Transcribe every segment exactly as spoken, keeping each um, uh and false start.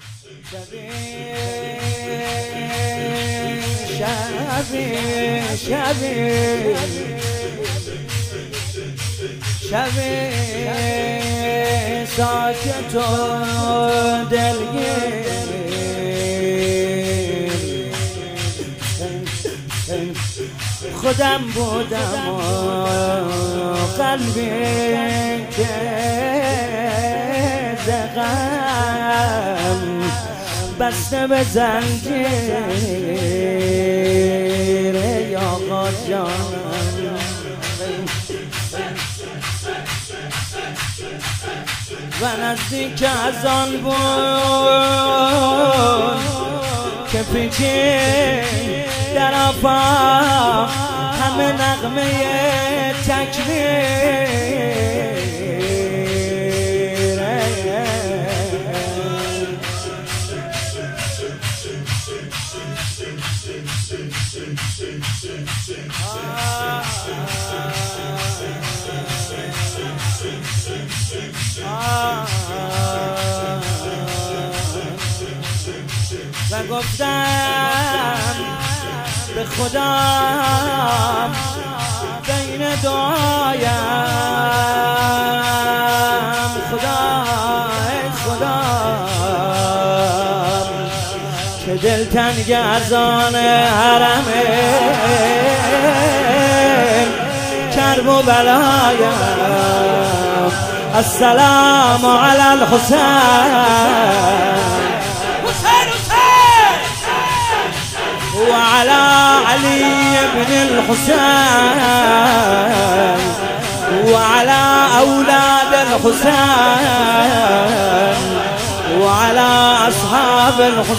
شبی شبی شبی ساکت و دلگیر خودم بودم و قلبی که غم بسته به زنجیر ای آقا جانم و نزدیک از آن بود که پیچید در آفاق همه نغمه تکبیر و گفتم به خدا بین دعایم خدا ای خدا که دلتنگ از آن حرم کرب و بلایم السلام علی الحسین وعلى علي بن الحسين وعلى أولاد الحسين وعلى أصحاب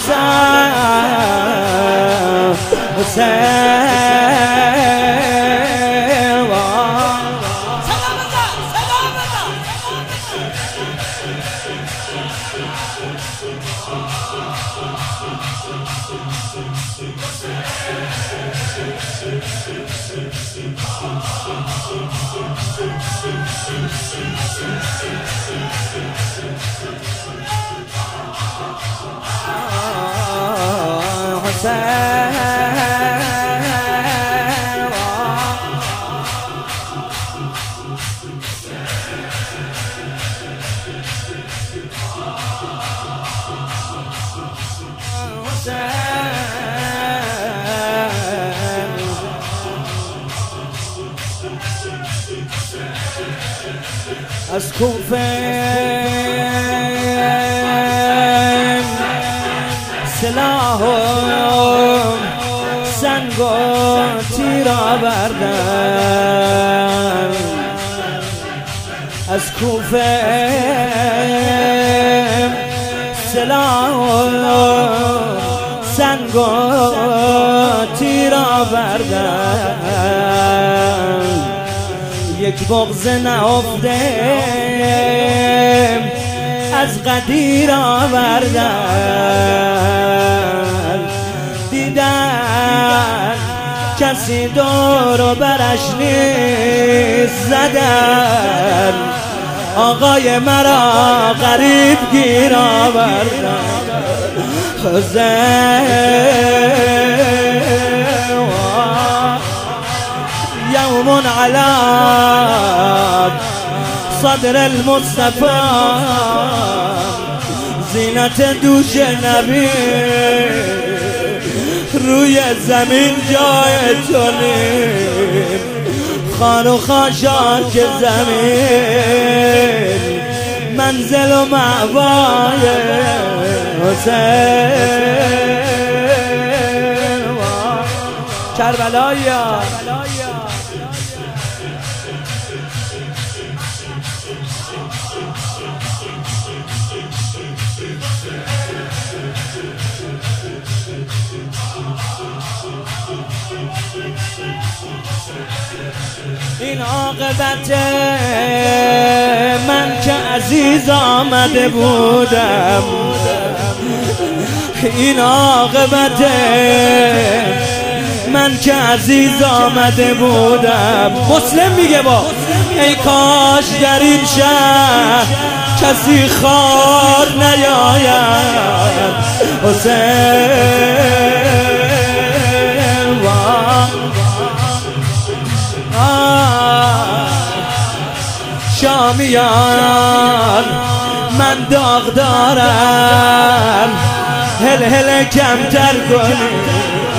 الحسين حسين از کوفه سلاح و سنگ و تیر آوردن از کوفه سلاح و سنگ و تیر آوردن یک بغض نهفته از قدیر آوردن دیدن کسی دور و برش نیست زدن آقای مرا غریب گیر آوردن يوم على صدر المصطفى زینت دوش نبی روی زمین جای تو نیم خان و خاشاک زمین منزل و مأوای حسین کربلایا این عاقبت من که عزیز آمده بودم این عاقبت من که عزیز آمده بودم مسلم میگه با ای کاش در این شهر کسی خار نیاید حسین شامیان من داغ دارم هل هل کمتر کنی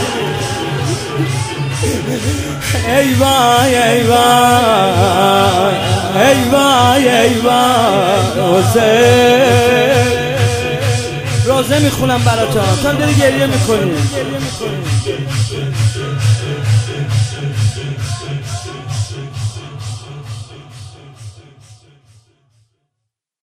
ای وای ای وای ای وای ای وای حسین روزه میخونم براتون، تو هم داری گریه میکنی.